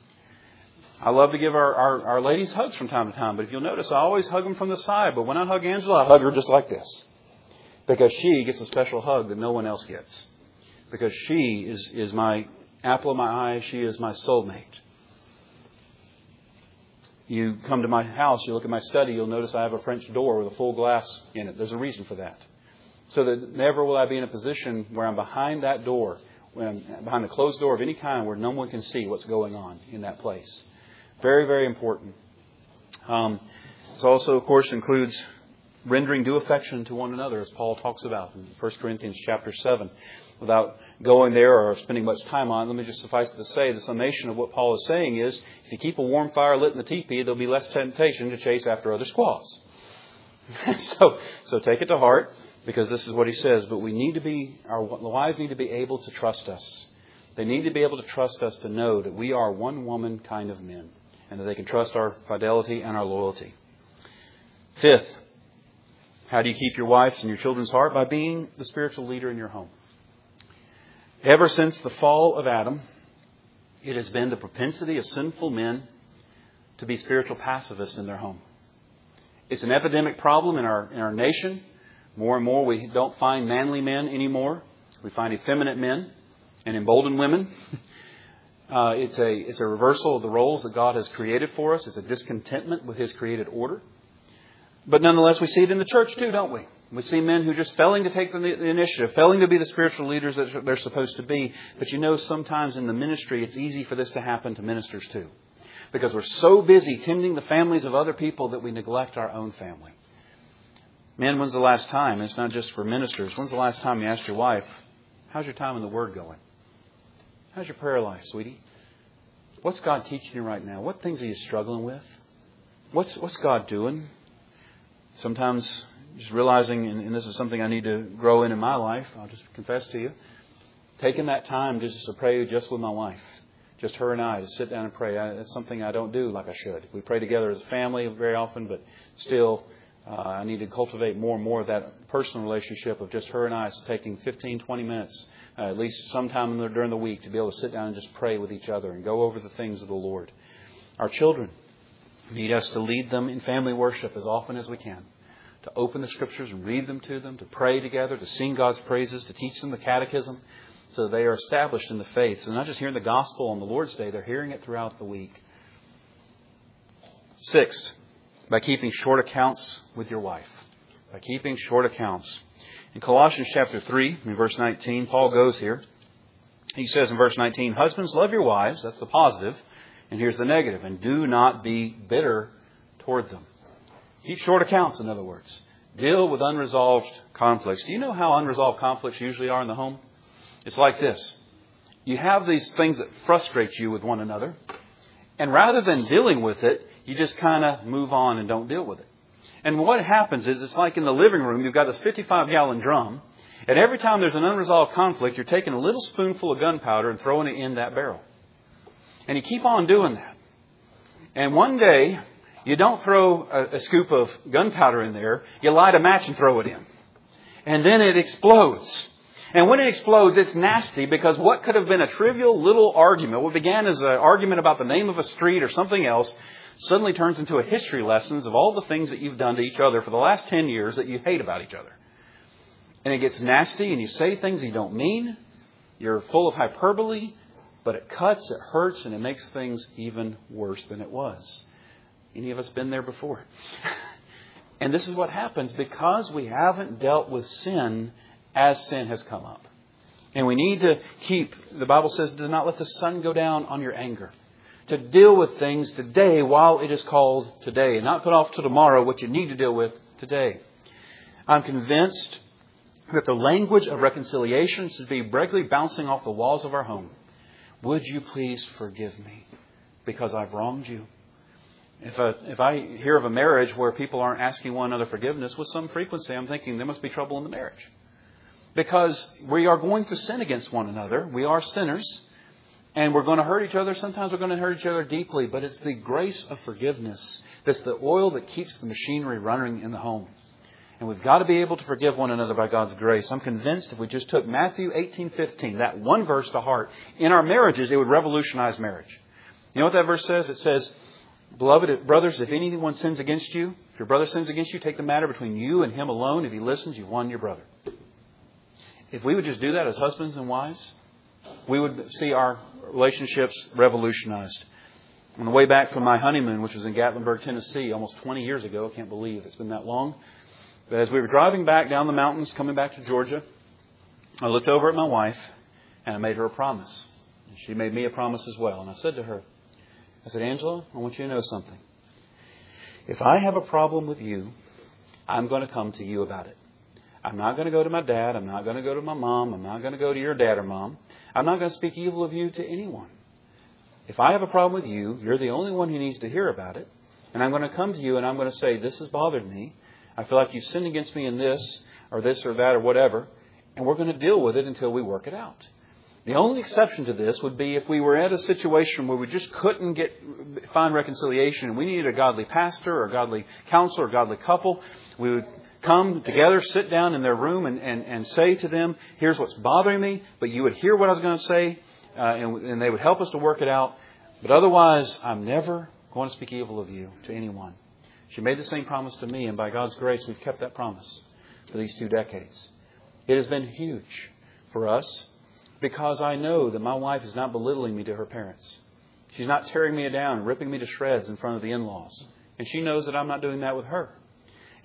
I love to give our, our, our ladies hugs from time to time. But if you'll notice, I always hug them from the side. But when I hug Angela, I hug her just like this. Because she gets a special hug that no one else gets. Because she is, is my apple of my eye. She is my soulmate. You come to my house, you look at my study, you'll notice I have a French door with a full glass in it. There's a reason for that. So that never will I be in a position where I'm behind that door, when I'm behind a closed door of any kind where no one can see what's going on in that place. Very, very important. Um, this also, of course, includes rendering due affection to one another, as Paul talks about in First Corinthians chapter seven. Without going there or spending much time on it, let me just suffice it to say the summation of what Paul is saying is, if you keep a warm fire lit in the teepee, there'll be less temptation to chase after other squaws. so, so take it to heart, because this is what he says. But we need to be, our wives need to be able to trust us. They need to be able to trust us to know that we are one woman kind of men, and that they can trust our fidelity and our loyalty. Fifth, how do you keep your wife's and your children's heart? By being the spiritual leader in your home. Ever since the fall of Adam, it has been the propensity of sinful men to be spiritual pacifists in their home. It's an epidemic problem in our in our nation. More and more we don't find manly men anymore. We find effeminate men and emboldened women. Uh, it's a it's a reversal of the roles that God has created for us. It's a discontentment with His created order. But nonetheless, we see it in the church too, don't we? We see men who just failing to take the initiative, failing to be the spiritual leaders that they're supposed to be. But you know, sometimes in the ministry, it's easy for this to happen to ministers too. Because we're so busy tending the families of other people that we neglect our own family. Men, when's the last time, and it's not just for ministers, when's the last time you asked your wife, how's your time in the Word going? How's your prayer life, sweetie? What's God teaching you right now? What things are you struggling with? What's what's God doing? Sometimes just realizing, and, and this is something I need to grow in in my life, I'll just confess to you, taking that time just to pray just with my wife, just her and I, to sit down and pray. I, that's something I don't do like I should. We pray together as a family very often, but still uh, I need to cultivate more and more of that personal relationship of just her and I, so taking fifteen, twenty minutes, uh, at least sometime in the, during the week, to be able to sit down and just pray with each other and go over the things of the Lord. Our children need us to lead them in family worship as often as we can. To open the Scriptures and read them to them, to pray together, to sing God's praises, to teach them the catechism so that they are established in the faith. So they're not just hearing the gospel on the Lord's Day, they're hearing it throughout the week. Sixth, by keeping short accounts with your wife. By keeping short accounts. In Colossians chapter three, in verse nineteen, Paul goes here. He says in verse nineteen, husbands, love your wives. That's the positive. And here's the negative. And do not be bitter toward them. Keep short accounts, in other words. Deal with unresolved conflicts. Do you know how unresolved conflicts usually are in the home? It's like this. You have these things that frustrate you with one another. And rather than dealing with it, you just kind of move on and don't deal with it. And what happens is, it's like in the living room, you've got this fifty-five gallon drum. And every time there's an unresolved conflict, you're taking a little spoonful of gunpowder and throwing it in that barrel. And you keep on doing that. And one day, you don't throw a, a scoop of gunpowder in there. You light a match and throw it in. And then it explodes. And when it explodes, it's nasty, because what could have been a trivial little argument, what began as an argument about the name of a street or something else, suddenly turns into a history lessons of all the things that you've done to each other for the last ten years that you hate about each other. And it gets nasty, and you say things you don't mean. You're full of hyperbole, but it cuts, it hurts, and it makes things even worse than it was. Any of us been there before? And this is what happens because we haven't dealt with sin as sin has come up. And we need to keep, the Bible says, do not let the sun go down on your anger. To deal with things today while it is called today. And not put off to tomorrow what you need to deal with today. I'm convinced that the language of reconciliation should be regularly bouncing off the walls of our home. Would you please forgive me because I've wronged you? If I, if I hear of a marriage where people aren't asking one another forgiveness with some frequency, I'm thinking there must be trouble in the marriage. Because we are going to sin against one another. We are sinners. And we're going to hurt each other. Sometimes we're going to hurt each other deeply. But it's the grace of forgiveness that's the oil that keeps the machinery running in the home. And we've got to be able to forgive one another by God's grace. I'm convinced if we just took Matthew eighteen fifteen, that one verse to heart, in our marriages, it would revolutionize marriage. You know what that verse says? It says, beloved brothers, if anyone sins against you, if your brother sins against you, take the matter between you and him alone. If he listens, you've won your brother. If we would just do that as husbands and wives, we would see our relationships revolutionized. On the way back from my honeymoon, which was in Gatlinburg, Tennessee, almost twenty years ago, I can't believe it's been that long. But as we were driving back down the mountains, coming back to Georgia, I looked over at my wife and I made her a promise. And she made me a promise as well. And I said to her, I said, Angela, I want you to know something. If I have a problem with you, I'm going to come to you about it. I'm not going to go to my dad. I'm not going to go to my mom. I'm not going to go to your dad or mom. I'm not going to speak evil of you to anyone. If I have a problem with you, you're the only one who needs to hear about it. And I'm going to come to you and I'm going to say, this has bothered me. I feel like you've sinned against me in this or this or that or whatever. And we're going to deal with it until we work it out. The only exception to this would be if we were at a situation where we just couldn't get find reconciliation and we needed a godly pastor or a godly counselor or a godly couple. We would come together, sit down in their room and, and, and say to them, here's what's bothering me. But you would hear what I was going to say uh, and, and they would help us to work it out. But otherwise, I'm never going to speak evil of you to anyone. She made the same promise to me, and by God's grace, we've kept that promise for these two decades. It has been huge for us because I know that my wife is not belittling me to her parents. She's not tearing me down, ripping me to shreds in front of the in-laws. And she knows that I'm not doing that with her.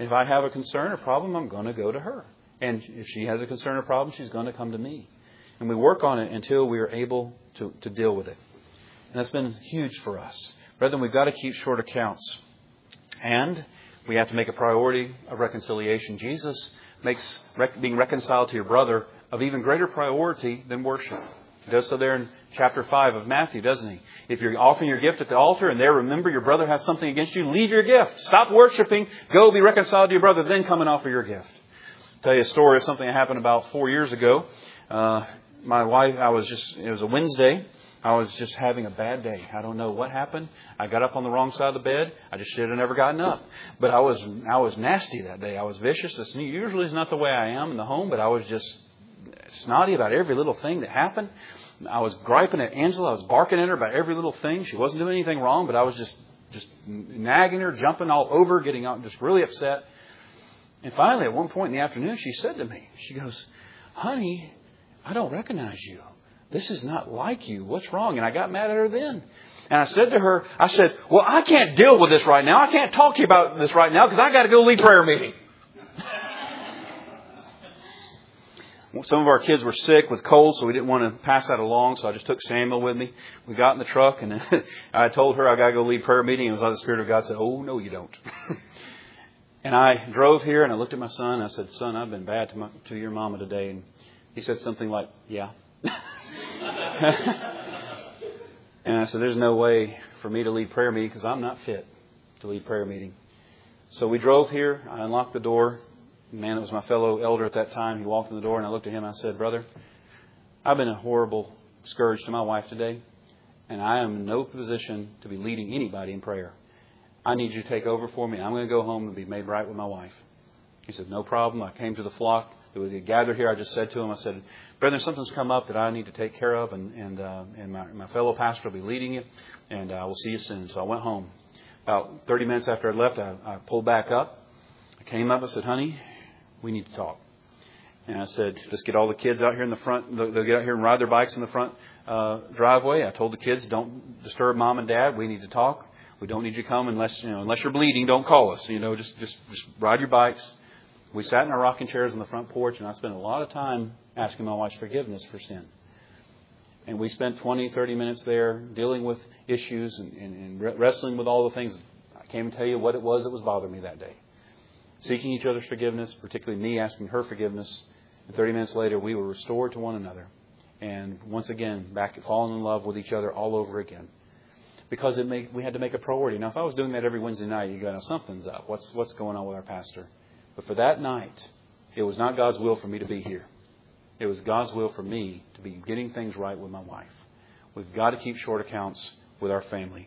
If I have a concern or problem, I'm going to go to her. And if she has a concern or problem, she's going to come to me. And we work on it until we are able to, to deal with it. And that's been huge for us. Brethren, we've got to keep short accounts. And we have to make a priority of reconciliation. Jesus makes rec- being reconciled to your brother of even greater priority than worship. He does so there in chapter five of Matthew, doesn't he? If you're offering your gift at the altar and there remember your brother has something against you, leave your gift. Stop worshiping. Go be reconciled to your brother. Then come and offer your gift. I'll tell you a story of something that happened about four years ago. Uh, my wife, I was just, it was a Wednesday. I was just having a bad day. I don't know what happened. I got up on the wrong side of the bed. I just should have never gotten up. But I was I was nasty that day. I was vicious. This usually is not the way I am in the home, but I was just snotty about every little thing that happened. I was griping at Angela. I was barking at her about every little thing. She wasn't doing anything wrong, but I was just just nagging her, jumping all over, getting out, just really upset. And finally, at one point in the afternoon, she said to me, she goes, "Honey, I don't recognize you. This is not like you. What's wrong?" And I got mad at her then. And I said to her, I said, "Well, I can't deal with this right now. I can't talk to you about this right now because I got to go lead prayer meeting." Some of our kids were sick with cold, so we didn't want to pass that along. So I just took Samuel with me. We got in the truck, and I told her I got to go lead prayer meeting. And it was like the Spirit of God said, "Oh, no, you don't." And I drove here, and I looked at my son. And I said, "Son, I've been bad to, my, to your mama today." And he said something like, "Yeah." And I said, "There's no way for me to lead prayer meeting because I'm not fit to lead prayer meeting." So we drove here. I unlocked the door. The man that was my fellow elder at that time, he walked in the door and I looked at him and I said, "Brother, I've been a horrible scourge to my wife today, and I am in no position to be leading anybody in prayer. I need you to take over for me. I'm going to go home and be made right with my wife." He said, "No problem." I came to the flock. They gathered here. I just said to him, I said, "Brethren, something's come up that I need to take care of, and and, uh, and my, my fellow pastor will be leading it, and uh, we'll see you soon." So I went home. About thirty minutes after I left, I, I pulled back up. I came up. I said, "Honey, we need to talk." And I said, "Let's get all the kids out here in the front. They'll get out here and ride their bikes in the front uh, driveway." I told the kids, "Don't disturb Mom and Dad. We need to talk. We don't need you to come unless you know unless you're bleeding. Don't call us. You know, just just just ride your bikes." We sat in our rocking chairs on the front porch, and I spent a lot of time asking my wife's forgiveness for sin. And we spent twenty, thirty minutes there dealing with issues and, and, and wrestling with all the things. I can't even tell you what it was that was bothering me that day. Seeking each other's forgiveness, particularly me asking her forgiveness. And thirty minutes later, we were restored to one another. And once again, back to falling in love with each other all over again. Because it made, we had to make a priority. Now, if I was doing that every Wednesday night, you go, "Now something's up. What's what's going on with our pastor?" But for that night, it was not God's will for me to be here. It was God's will for me to be getting things right with my wife. We've got to keep short accounts with our family.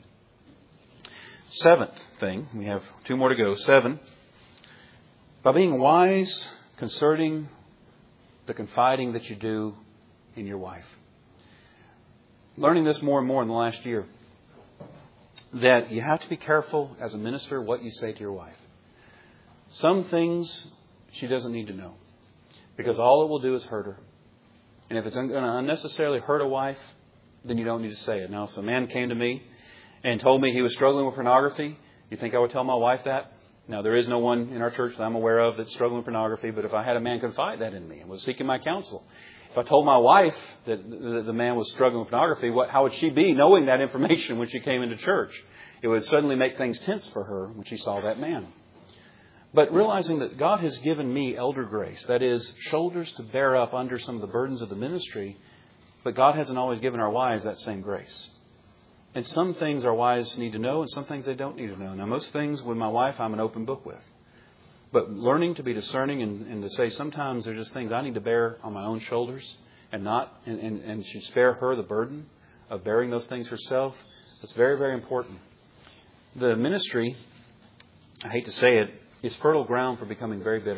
Seventh thing, we have two more to go. Seven, by being wise concerning the confiding that you do in your wife. Learning this more and more in the last year, that you have to be careful as a minister what you say to your wife. Some things she doesn't need to know, because all it will do is hurt her. And if it's going to unnecessarily hurt a wife, then you don't need to say it. Now, if a man came to me and told me he was struggling with pornography, you think I would tell my wife that? Now, there is no one in our church that I'm aware of that's struggling with pornography, but if I had a man confide that in me and was seeking my counsel, if I told my wife that the man was struggling with pornography, what, how would she be knowing that information when she came into church? It would suddenly make things tense for her when she saw that man. But realizing that God has given me elder grace, that is, shoulders to bear up under some of the burdens of the ministry, but God hasn't always given our wives that same grace. And some things our wives need to know and some things they don't need to know. Now, most things with my wife I'm an open book with. But learning to be discerning and, and to say sometimes there's just things I need to bear on my own shoulders and not and, and, and should spare her the burden of bearing those things herself, that's very, very important. The ministry, I hate to say it, is fertile ground for becoming very bitter.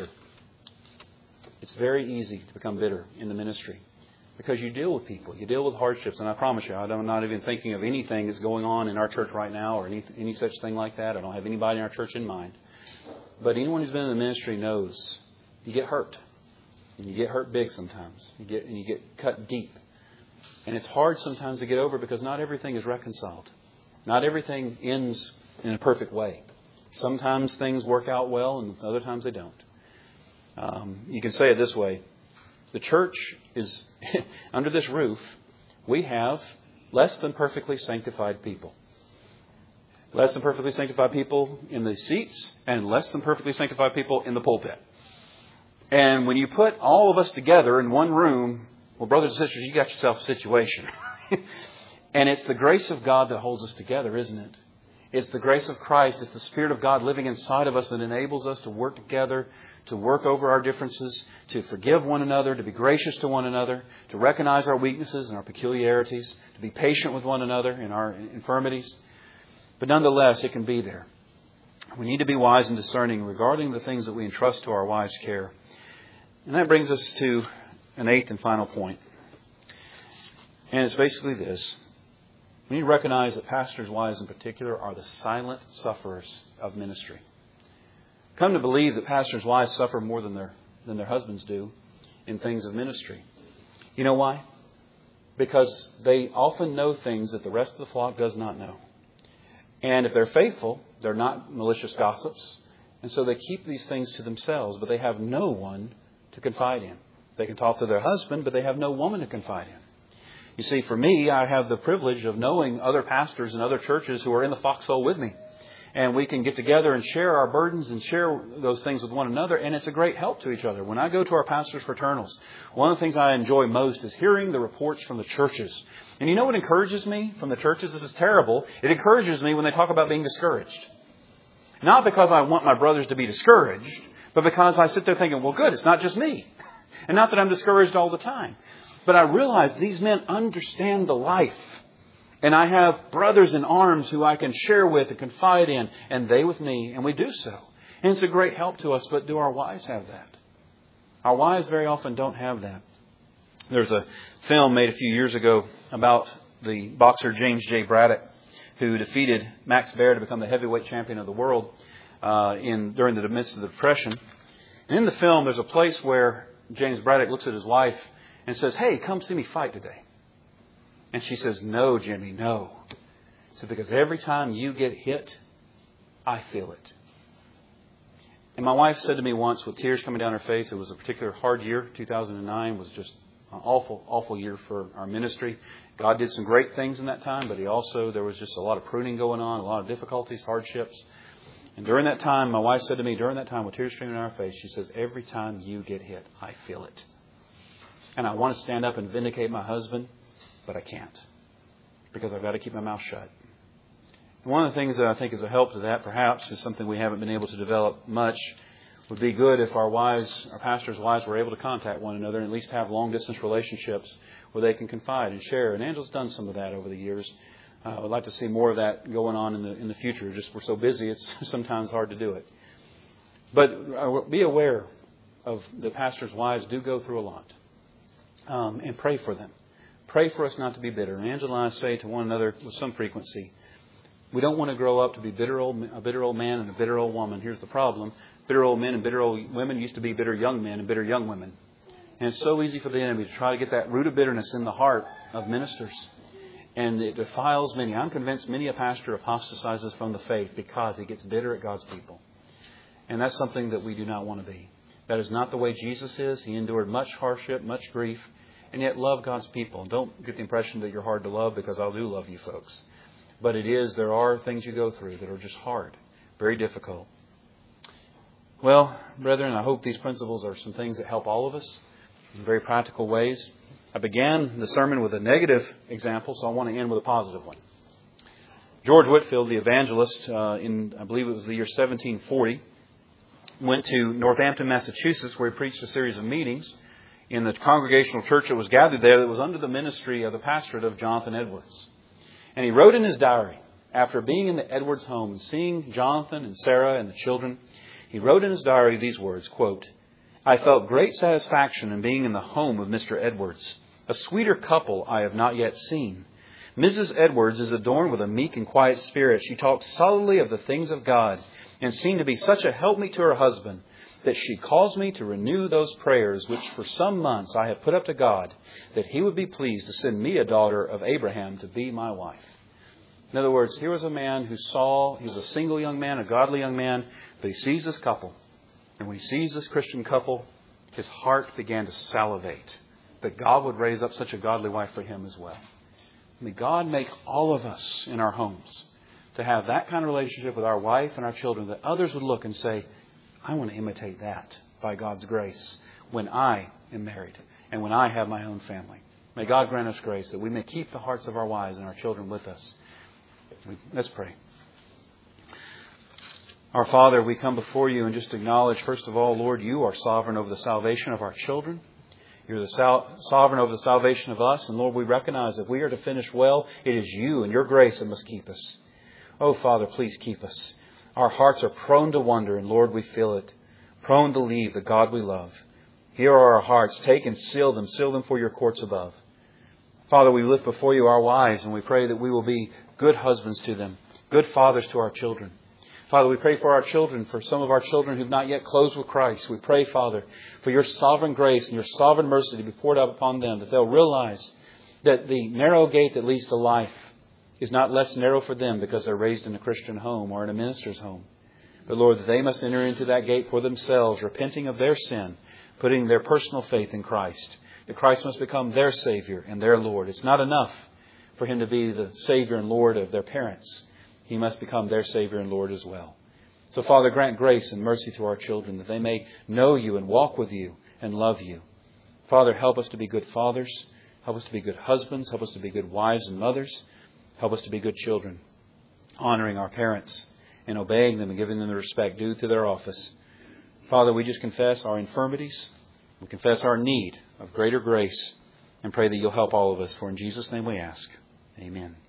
It's very easy to become bitter in the ministry because you deal with people. You deal with hardships. And I promise you, I'm not even thinking of anything that's going on in our church right now or any, any such thing like that. I don't have anybody in our church in mind. But anyone who's been in the ministry knows you get hurt. And you get hurt big sometimes. You get, and you get cut deep. And it's hard sometimes to get over because not everything is reconciled. Not everything ends in a perfect way. Sometimes things work out well and other times they don't. Um, you can say it this way. The church is, under this roof, we have less than perfectly sanctified people. Less than perfectly sanctified people in the seats and less than perfectly sanctified people in the pulpit. And when you put all of us together in one room, well, brothers and sisters, you got yourself a situation. And it's the grace of God that holds us together, isn't it? It's the grace of Christ. It's the Spirit of God living inside of us that enables us to work together, to work over our differences, to forgive one another, to be gracious to one another, to recognize our weaknesses and our peculiarities, to be patient with one another in our infirmities. But nonetheless, it can be there. We need to be wise and discerning regarding the things that we entrust to our wives' care. And that brings us to an eighth and final point. And it's basically this. We need to recognize that pastors' wives in particular are the silent sufferers of ministry. Come to believe that pastors' wives suffer more than their, than their husbands do in things of ministry. You know why? Because they often know things that the rest of the flock does not know. And if they're faithful, they're not malicious gossips. And so they keep these things to themselves, but they have no one to confide in. They can talk to their husband, but they have no woman to confide in. You see, for me, I have the privilege of knowing other pastors and other churches who are in the foxhole with me. And we can get together and share our burdens and share those things with one another. And it's a great help to each other. When I go to our pastors' fraternals, one of the things I enjoy most is hearing the reports from the churches. And you know what encourages me from the churches? This is terrible. It encourages me when they talk about being discouraged. Not because I want my brothers to be discouraged, but because I sit there thinking, well, good, it's not just me. And not that I'm discouraged all the time. But I realize these men understand the life. And I have brothers in arms who I can share with and confide in. And they with me. And we do so. And it's a great help to us. But do our wives have that? Our wives very often don't have that. There's a film made a few years ago about the boxer James J. Braddock, who defeated Max Baer to become the heavyweight champion of the world uh, in during the midst of the Depression. And in the film, there's a place where James Braddock looks at his wife and says, hey, come see me fight today. And she says, no, Jimmy, no. He said, because every time you get hit, I feel it. And my wife said to me once with tears coming down her face, it was a particular hard year. two thousand nine was just an awful, awful year for our ministry. God did some great things in that time, but He also, there was just a lot of pruning going on, a lot of difficulties, hardships. And during that time, my wife said to me, during that time with tears streaming down her face, she says, every time you get hit, I feel it. And I want to stand up and vindicate my husband, but I can't. Because I've got to keep my mouth shut. And one of the things that I think is a help to that, perhaps, is something we haven't been able to develop much. Would be good if our wives, our pastors' wives, were able to contact one another and at least have long-distance relationships where they can confide and share. And Angela's done some of that over the years. Uh, I would like to see more of that going on in the in the future. Just we're so busy, it's sometimes hard to do it. But be aware of the pastors' wives do go through a lot. Um, and pray for them. Pray for us not to be bitter. And Angela and I say to one another with some frequency, we don't want to grow up to be bitter old, a bitter old man and a bitter old woman. Here's the problem. Bitter old men and bitter old women used to be bitter young men and bitter young women. And it's so easy for the enemy to try to get that root of bitterness in the heart of ministers. And it defiles many. I'm convinced many a pastor apostatizes from the faith because he gets bitter at God's people. And that's something that we do not want to be. That is not the way Jesus is. He endured much hardship, much grief, and yet loved God's people. Don't get the impression that you're hard to love, because I do love you folks. But it is, there are things you go through that are just hard, very difficult. Well, brethren, I hope these principles are some things that help all of us in very practical ways. I began the sermon with a negative example, so I want to end with a positive one. George Whitefield, the evangelist, uh, in I believe it was the year seventeen forty, went to Northampton, Massachusetts, where he preached a series of meetings in the congregational church that was gathered there that was under the ministry of the pastorate of Jonathan Edwards. And he wrote in his diary, after being in the Edwards home and seeing Jonathan and Sarah and the children, he wrote in his diary these words, quote, I felt great satisfaction in being in the home of Mister Edwards. A sweeter couple I have not yet seen. Missus Edwards is adorned with a meek and quiet spirit. She talks solidly of the things of God and seemed to be such a helpmeet to her husband that she calls me to renew those prayers which for some months I have put up to God, that He would be pleased to send me a daughter of Abraham to be my wife. In other words, here was a man who saw, he was a single young man, a godly young man, but he sees this couple. And when he sees this Christian couple, his heart began to salivate that God would raise up such a godly wife for him as well. May God make all of us in our homes to have that kind of relationship with our wife and our children, that others would look and say, I want to imitate that by God's grace when I am married and when I have my own family. May God grant us grace that we may keep the hearts of our wives and our children with us. Let's pray. Our Father, we come before you and just acknowledge, first of all, Lord, you are sovereign over the salvation of our children. You're the sal- sovereign over the salvation of us. And Lord, we recognize if we are to finish well, it is you and your grace that must keep us. Oh, Father, please keep us. Our hearts are prone to wonder, and Lord, we feel it. Prone to leave the God we love. Here are our hearts. Take and seal them. Seal them for your courts above. Father, we lift before you our wives, and we pray that we will be good husbands to them, good fathers to our children. Father, we pray for our children, for some of our children who have not yet closed with Christ. We pray, Father, for your sovereign grace and your sovereign mercy to be poured out upon them, that they'll realize that the narrow gate that leads to life is not less narrow for them because they're raised in a Christian home or in a minister's home. But Lord, that they must enter into that gate for themselves, repenting of their sin, putting their personal faith in Christ. That Christ must become their Savior and their Lord. It's not enough for Him to be the Savior and Lord of their parents. He must become their Savior and Lord as well. So, Father, grant grace and mercy to our children that they may know you and walk with you and love you. Father, help us to be good fathers. Help us to be good husbands. Help us to be good wives and mothers. Help us to be good children, honoring our parents and obeying them and giving them the respect due to their office. Father, we just confess our infirmities. We confess our need of greater grace and pray that you'll help all of us. For in Jesus' name we ask. Amen.